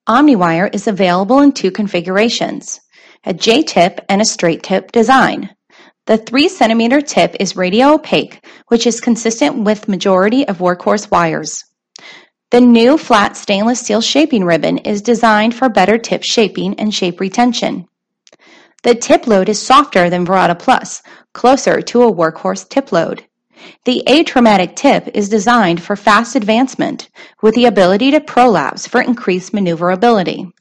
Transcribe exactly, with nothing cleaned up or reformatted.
OmniWire is available in two configurations, a J-tip and a straight tip design. The three centimeter tip is radio opaque, which is consistent with majority of workhorse wires. The new flat stainless steel shaping ribbon is designed for better tip shaping and shape retention. The tip load is softer than Verada Plus, closer to a workhorse tip load. The Atraumatic tip is designed for fast advancement with the ability to prolapse for increased maneuverability.